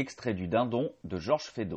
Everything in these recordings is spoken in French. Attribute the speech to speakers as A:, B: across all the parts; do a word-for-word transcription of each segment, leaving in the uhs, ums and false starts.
A: Extrait du Dindon de Georges Feydeau.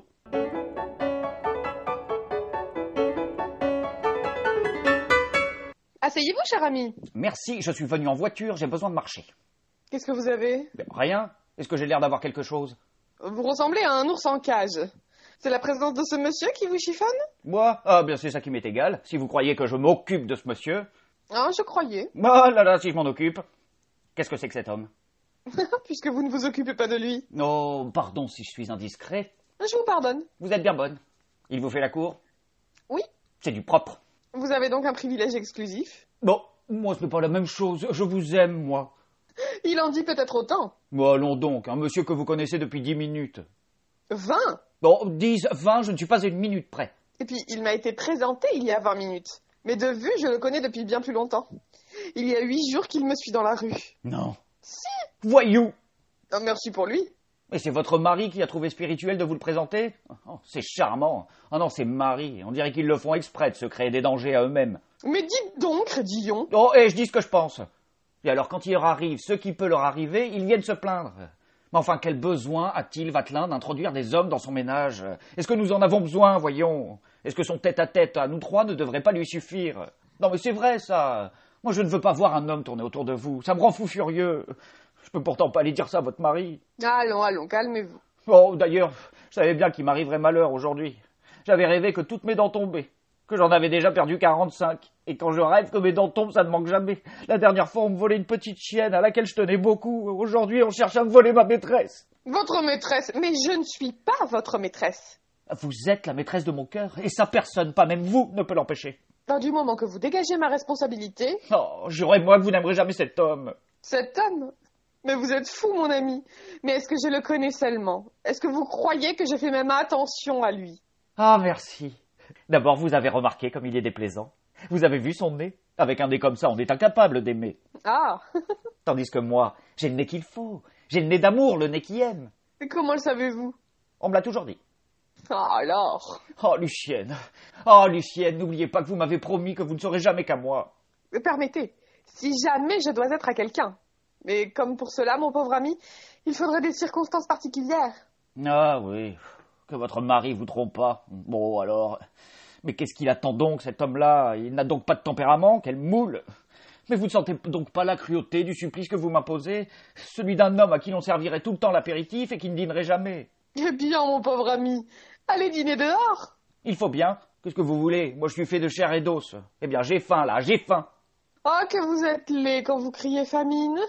B: Asseyez-vous, cher ami.
A: Merci, je suis venu en voiture, j'ai besoin de marcher.
B: Qu'est-ce que vous avez?
A: Ben, rien. Est-ce que j'ai l'air d'avoir quelque chose?
B: Vous ressemblez à un ours en cage. C'est la présence de ce monsieur qui vous chiffonne?
A: Moi? Ah, bien c'est ça qui m'est égal. Si vous croyez que je m'occupe de ce monsieur...
B: Ah, je croyais.
A: Oh là là, si je m'en occupe. Qu'est-ce que c'est que cet homme?
B: Puisque vous ne vous occupez pas de lui.
A: Oh, pardon si je suis indiscret.
B: Je vous pardonne.
A: Vous êtes bien bonne. Il vous fait la cour?
B: Oui.
A: C'est du propre.
B: Vous avez donc un privilège exclusif.
A: Bon, moi ce n'est pas la même chose. Je vous aime, moi.
B: Il en dit peut-être autant.
A: Bon, allons donc, un monsieur que vous connaissez depuis dix minutes.
B: Vingt.
A: Bon, dix, vingt, je ne suis pas à une minute près.
B: Et puis, il m'a été présenté il y a vingt minutes. Mais de vue, je le connais depuis bien plus longtemps. Il y a huit jours qu'il me suit dans la rue.
A: Non.
B: Si.
A: Voyou.
B: Oh, merci pour lui.
A: Et c'est votre mari qui a trouvé spirituel de vous le présenter? Oh, c'est charmant. Oh non, c'est Marie. On dirait qu'ils le font exprès de se créer des dangers à eux-mêmes.
B: Mais dites donc, Crédillon.
A: Oh, et je dis ce que je pense. Et alors, quand il leur arrive ce qui peut leur arriver, ils viennent se plaindre. Mais enfin, quel besoin a-t-il, Vatelin, d'introduire des hommes dans son ménage? Est-ce que nous en avons besoin, voyons? Est-ce que son tête-à-tête à nous trois ne devrait pas lui suffire? Non, mais c'est vrai, ça. Moi, je ne veux pas voir un homme tourner autour de vous. Ça me rend fou furieux. Je peux pourtant pas aller dire ça à votre mari.
B: Allons, allons, calmez-vous.
A: Oh, d'ailleurs, je savais bien qu'il m'arriverait malheur aujourd'hui. J'avais rêvé que toutes mes dents tombaient, que j'en avais déjà perdu quarante-cinq. Et quand je rêve que mes dents tombent, ça ne manque jamais. La dernière fois, on me volait une petite chienne à laquelle je tenais beaucoup. Aujourd'hui, on cherche à me voler ma maîtresse.
B: Votre maîtresse? Mais je ne suis pas votre maîtresse.
A: Vous êtes la maîtresse de mon cœur, et ça personne, pas même vous, ne peut l'empêcher.
B: Ben, du moment que vous dégagez ma responsabilité...
A: Oh, jurez moi que vous n'aimerez jamais cet homme.
B: Cet homme? Mais vous êtes fou, mon ami. Mais est-ce que je le connais seulement? Est-ce que vous croyez que je fais même attention à lui?
A: Ah, merci. D'abord, vous avez remarqué comme il est déplaisant. Vous avez vu son nez? Avec un nez comme ça, on est incapable d'aimer.
B: Ah.
A: Tandis que moi, j'ai le nez qu'il faut. J'ai le nez d'amour, le nez qui aime.
B: Et comment le savez-vous?
A: On me l'a toujours dit.
B: Ah, alors.
A: Oh, Lucienne. Oh, Lucienne, n'oubliez pas que vous m'avez promis que vous ne serez jamais qu'à moi.
B: Mais permettez, si jamais je dois être à quelqu'un. Mais comme pour cela, mon pauvre ami, il faudrait des circonstances particulières.
A: Ah oui, que votre mari vous trompe pas. Bon, alors... Mais qu'est-ce qu'il attend donc, cet homme-là? Il n'a donc pas de tempérament, quelle moule! Mais vous ne sentez donc pas la cruauté du supplice que vous m'imposez? Celui d'un homme à qui l'on servirait tout le temps l'apéritif et qui ne dînerait jamais.
B: Eh bien, mon pauvre ami, allez dîner dehors.
A: Il faut bien. Qu'est-ce que vous voulez? Moi, je suis fait de chair et d'os. Eh bien, j'ai faim, là, j'ai faim.
B: Oh, que vous êtes laid quand vous criez famine.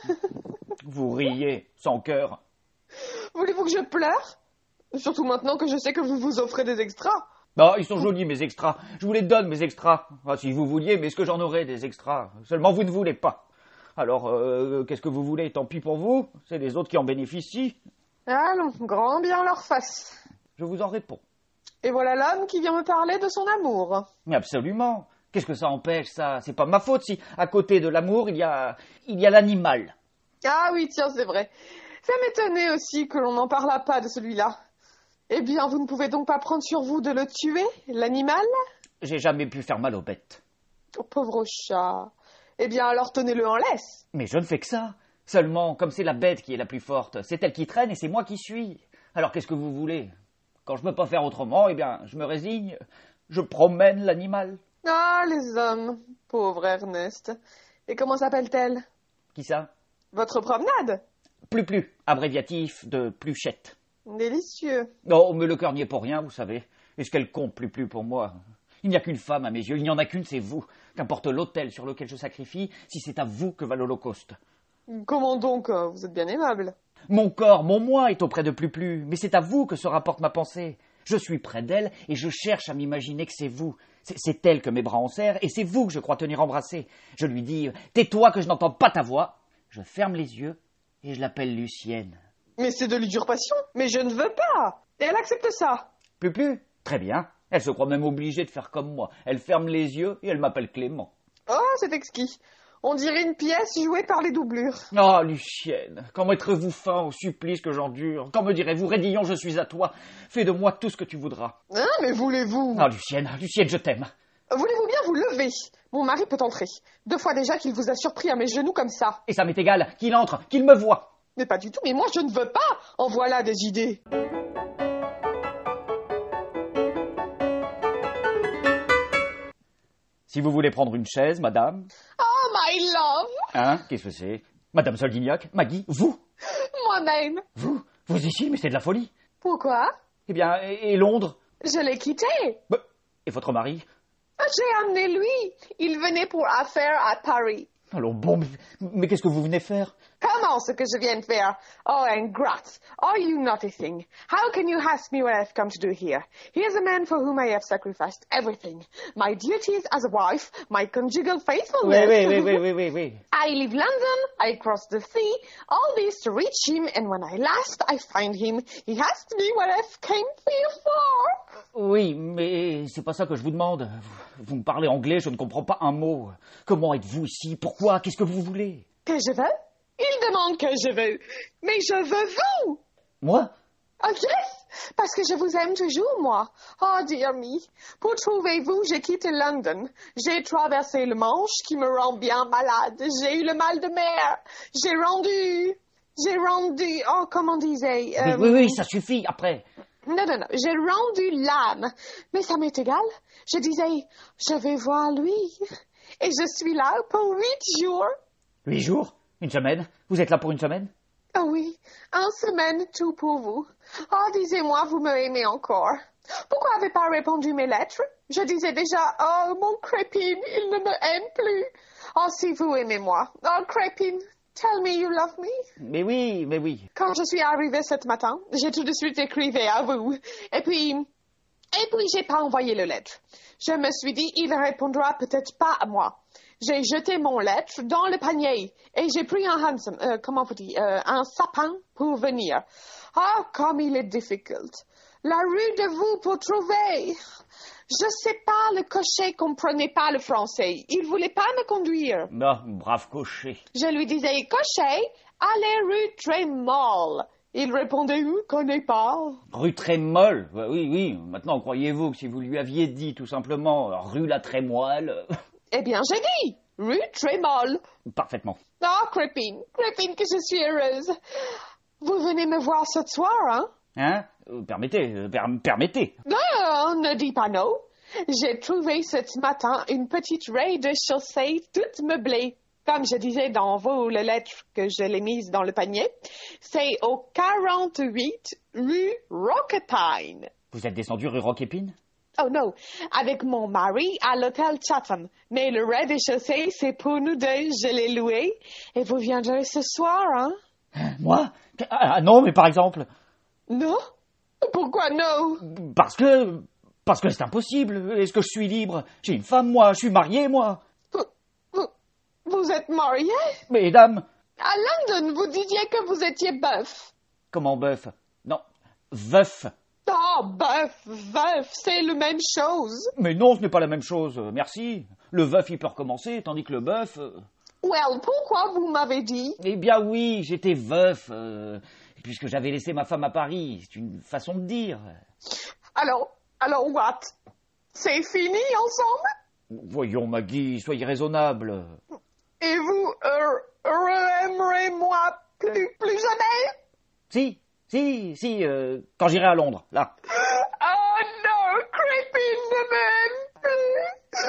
A: Vous riez, sans cœur.
B: Voulez-vous que je pleure? Surtout maintenant que je sais que vous vous offrez des extras.
A: Ah, ils sont jolis, mes extras. Je vous les donne, mes extras. Ah, si vous vouliez, mais est-ce que j'en aurais, des extras? Seulement, vous ne voulez pas. Alors, euh, qu'est-ce que vous voulez? Tant pis pour vous. C'est les autres qui en bénéficient.
B: Allons, grand bien leur face.
A: Je vous en réponds.
B: Et voilà l'homme qui vient me parler de son amour.
A: Absolument. Qu'est-ce que ça empêche, ça? C'est pas ma faute si, à côté de l'amour, il y a, il y a l'animal.
B: Ah oui, tiens, c'est vrai. Ça m'étonnait aussi que l'on n'en parlât pas de celui-là. Eh bien, vous ne pouvez donc pas prendre sur vous de le tuer, l'animal?
A: J'ai jamais pu faire mal aux bêtes.
B: Oh, pauvre chat. Eh bien, alors tenez-le en laisse.
A: Mais je ne fais que ça. Seulement, comme c'est la bête qui est la plus forte, c'est elle qui traîne et c'est moi qui suis. Alors qu'est-ce que vous voulez? Quand je ne peux pas faire autrement, eh bien, je me résigne. Je promène l'animal.
B: Ah, les hommes. Pauvre Ernest. Et comment s'appelle-t-elle?
A: Qui ça?
B: Votre promenade?
A: Plus plus, abréviatif de pluchette.
B: Délicieux.
A: Non, mais le cœur n'y est pour rien, vous savez. Est-ce qu'elle compte plus plus pour moi? Il n'y a qu'une femme à mes yeux, il n'y en a qu'une, c'est vous. Qu'importe l'autel sur lequel je sacrifie, si c'est à vous que va l'Holocauste.
B: Comment donc? Vous êtes bien aimable.
A: Mon corps, mon moi est auprès de plus plus, mais c'est à vous que se rapporte ma pensée. Je suis près d'elle et je cherche à m'imaginer que c'est vous. C'est, c'est elle que mes bras enserrent et c'est vous que je crois tenir embrassé. Je lui dis « Tais-toi que je n'entends pas ta voix ». Je ferme les yeux et je l'appelle Lucienne.
B: Mais c'est de l'usurpation. Mais je ne veux pas. Et elle accepte ça.
A: Plus plus? Très bien. Elle se croit même obligée de faire comme moi. Elle ferme les yeux et elle m'appelle Clément.
B: Oh, c'est exquis. On dirait une pièce jouée par les doublures.
A: Ah, Lucienne, quand mettrez-vous fin au supplice que j'endure? Quand me direz-vous, Raidillon, je suis à toi. Fais de moi tout ce que tu voudras.
B: Hein, mais voulez-vous?
A: Ah, Lucienne, Lucienne, je t'aime.
B: Voulez-vous bien vous lever? Mon mari peut entrer. Deux fois déjà qu'il vous a surpris à mes genoux comme ça.
A: Et ça m'est égal, qu'il entre, qu'il me voie.
B: Mais pas du tout, mais moi je ne veux pas. En voilà des idées.
A: Si vous voulez prendre une chaise, madame.
B: Oh, my love.
A: Hein? Qu'est-ce que c'est? Madame Soldignac? Maggie? Vous?
B: Moi-même.
A: Vous? Vous ici? Mais c'est de la folie.
B: Pourquoi?
A: Eh bien, et, et Londres?
B: Je l'ai quitté.
A: Bah, et votre mari?
B: J'ai amené lui. Il venait pour affaires à Paris.
A: Alors bon, mais, mais qu'est-ce que vous venez faire?
B: Comment ce que je viens de faire? Oh, ingrate. Oh, you naughty thing. How can you ask me what I've come to do here? Here's a man for whom I have sacrificed everything. My duties as a wife, my conjugal faithfulness.
A: Oui, oui, oui, oui, oui, oui.
B: I leave London, I cross the sea, all this to reach him, and when I last I find him, he asks me what I've came here for.
A: Oui, mais c'est pas ça que je vous demande. Vous, vous me parlez anglais, je ne comprends pas un mot. Comment êtes-vous ici? Pourquoi? Qu'est-ce que vous voulez?
B: Que je veux? Il demande que je veux. Mais je veux vous.
A: Moi?
B: Oh yes, parce que je vous aime toujours, moi. Oh, dear me. Pour trouver vous, j'ai quitté London. J'ai traversé le Manche qui me rend bien malade. J'ai eu le mal de mer. J'ai rendu... J'ai rendu... Oh, comment on disait
A: euh... Oui, oui, oui, ça suffit, après.
B: Non, non, non. J'ai rendu l'âme. Mais ça m'est égal. Je disais, je vais voir lui. Et je suis là pour huit jours.
A: Huit jours? Une semaine? Vous êtes là pour une semaine?
B: Ah oui, une semaine tout pour vous. Oh, disez-moi, vous me aimez encore. Pourquoi avez pas répondu mes lettres? Je disais déjà, oh, mon crépine, il ne me aime plus. Oh, si vous aimez moi. Oh, crépine, tell me you love me.
A: Mais oui, mais oui.
B: Quand je suis arrivée ce matin, j'ai tout de suite écrit à vous. Et puis, et puis j'ai pas envoyé le lettre. Je me suis dit, il répondra peut-être pas à moi. J'ai jeté mon lettre dans le panier et j'ai pris un hansom, euh, comment vous dites, euh, un sapin pour venir. Ah, comme il est difficile. La rue de vous pour trouver. Je sais pas, le cocher comprenait pas le français. Il voulait pas me conduire.
A: Non, brave cocher.
B: Je lui disais, cocher, allez rue Trémol. Il répondait, je connais pas.
A: Rue Trémol? Oui, oui. Maintenant, croyez-vous que si vous lui aviez dit tout simplement rue La Trémoille...
B: Eh bien, j'ai dit, rue Trémol.
A: Parfaitement.
B: Oh, Crépine, Crépine, que je suis heureuse. Vous venez me voir ce soir, hein?
A: Hein? Euh, permettez, euh, per permettez.
B: Non, ne dis pas non. J'ai trouvé ce matin une petite rez-de-chaussée toute meublée. Comme je disais dans vos lettres que je l'ai mise dans le panier, c'est au quarante-huit rue Roquepine.
A: Vous êtes descendu rue Roquepine?
B: Oh non, avec mon mari à l'hôtel Chatham. Mais le rez-de-chaussée, c'est pour nous deux, je l'ai loué. Et vous viendrez ce soir, hein?
A: Moi? Ah non, mais par exemple...
B: Non? Pourquoi non?
A: Parce que... Parce que c'est impossible. Est-ce que je suis libre? J'ai une femme, moi. Je suis marié, moi.
B: Vous... Vous, vous êtes marié?
A: Mesdames...
B: À London, vous disiez que vous étiez bœuf.
A: Comment bœuf? Non, veuf.
B: Oh, bœuf, veuf, c'est la même chose.
A: Mais non, ce n'est pas la même chose, merci. Le veuf, il peut recommencer, tandis que le bœuf... Euh...
B: Well, pourquoi vous m'avez dit?
A: Eh bien oui, j'étais veuf, euh, puisque j'avais laissé ma femme à Paris. C'est une façon de dire.
B: Alors, alors what? C'est fini ensemble?
A: Voyons, Maggie, soyez raisonnable.
B: Et vous euh, aimerez moi plus, plus jamais?
A: Si, si, si, euh, quand j'irai à Londres, là.
B: Oh non, Crépine ne m'aime plus.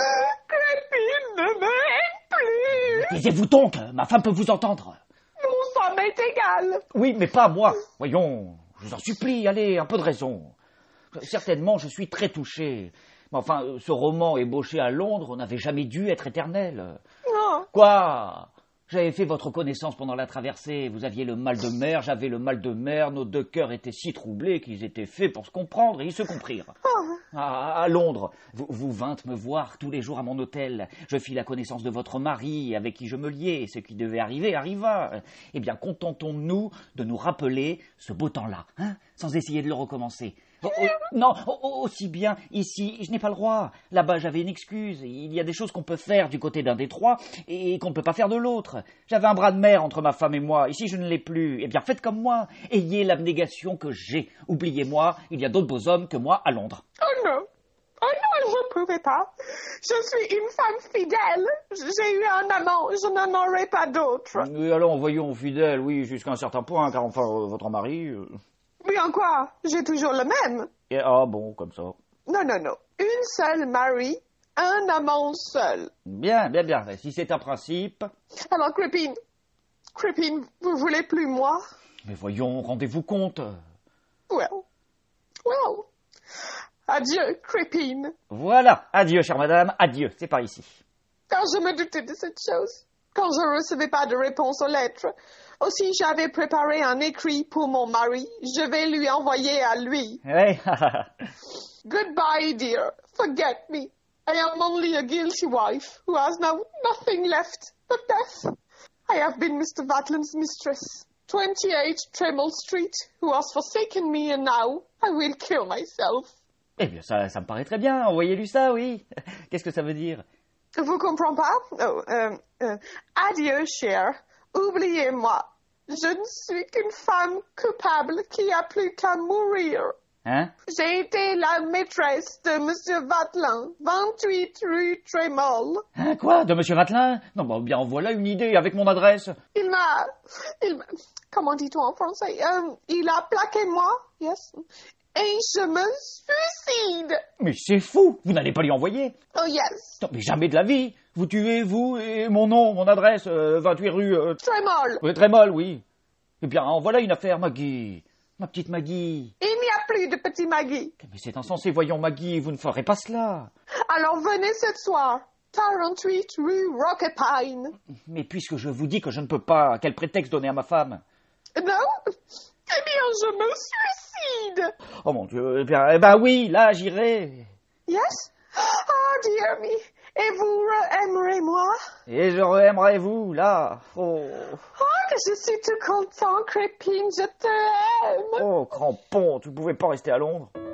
B: Crépine ne m'aime plus.
A: Taisez-vous donc, ma femme peut vous entendre.
B: Mon femme est égale.
A: Oui, mais pas moi. Voyons, je vous en supplie, allez, un peu de raison. Certainement, je suis très touché. Mais enfin, ce roman ébauché à Londres n'avait jamais dû être éternel.
B: Non.
A: Quoi? J'avais fait votre connaissance pendant la traversée. Vous aviez le mal de mer, j'avais le mal de mer. Nos deux cœurs étaient si troublés qu'ils étaient faits pour se comprendre et ils se comprirent.
B: Oh.
A: À, à Londres, vous, vous vîntes me voir tous les jours à mon hôtel. Je fis la connaissance de votre mari, avec qui je me liais. Ce qui devait arriver arriva. Eh bien, contentons-nous de nous rappeler ce beau temps-là, hein, sans essayer de le recommencer. Oh, oh, non, oh, aussi bien ici, je n'ai pas le droit. Là-bas, j'avais une excuse. Il y a des choses qu'on peut faire du côté d'un des trois et qu'on ne peut pas faire de l'autre. J'avais un bras de mer entre ma femme et moi. Ici, je ne l'ai plus. Eh bien, faites comme moi. Ayez l'abnégation que j'ai. Oubliez-moi, il y a d'autres beaux hommes que moi à Londres.
B: Oh non. Oh non, je pouvez pas. Je suis une femme fidèle. J'ai eu un amant, je n'en aurai pas d'autre.
A: Oui, alors, voyons, fidèle, oui, jusqu'à un certain point, car enfin, euh, votre mari... euh,
B: Mais en quoi? J'ai toujours le même.
A: et- ah bon, comme ça.
B: Non, non, non. Une seule mari, un amant seul.
A: Bien, bien, bien, si c'est un principe...
B: Alors, Crippin, Crippin, vous voulez plus moi?
A: Mais voyons, rendez-vous compte.
B: Well, well. Adieu, Crippin.
A: Voilà, adieu, chère madame, adieu, c'est par ici.
B: Quand je me doutais de cette chose, quand je ne recevais pas de réponse aux lettres, aussi j'avais préparé un écrit pour mon mari, je vais lui envoyer à lui.
A: Oui,
B: Goodbye, dear. Forget me. I am only a guilty wife who has now nothing left but death. I have been Mister Vatland's mistress. twenty-eight Tremel Street, who has forsaken me, and now I will kill myself.
A: eh bien, ça, ça me paraît très bien, envoyez-lui ça, oui. Qu'est-ce que ça veut dire?
B: Vous comprenez pas? Oh, euh, euh, adieu, cher. Oubliez-moi. Je ne suis qu'une femme coupable qui a plus qu'à mourir.
A: Hein?
B: J'ai été la maîtresse de Monsieur Vatland, vingt-huit rue Trémol.
A: Hein, quoi? De Monsieur Vatelin? Non, bah, bien, voilà une idée, avec mon adresse.
B: Il m'a... Il m'a... Comment dit-on en français? Euh, il a plaqué moi, yes. Et je me suicide.
A: Mais c'est fou, vous n'allez pas lui envoyer.
B: Oh, yes.
A: Non, mais jamais de la vie. Vous tuez, vous, et mon nom, mon adresse, euh, vingt-huit rue... Euh...
B: Trémol.
A: Oui, très molle, oui. Eh bien, en voilà une affaire, Maggie. Ma petite Maggie.
B: Il n'y a plus de petit Maggie.
A: Mais c'est insensé, voyons, Maggie, vous ne ferez pas cela.
B: Alors venez ce soir. quarante-huit rue Roquepine.
A: Mais puisque je vous dis que je ne peux pas, quel prétexte donner à ma femme?
B: Non? Eh bien, je me suicide.
A: Oh mon Dieu, eh bien, eh ben oui, là, j'irai.
B: Yes? Oh, dear me. Et vous aimerez moi?
A: Et je re-aimerai vous, là. Oh,
B: Oh, que je suis tout content, Crépine, je t'aime.
A: oh, crampon, tu ne pouvais pas rester à Londres.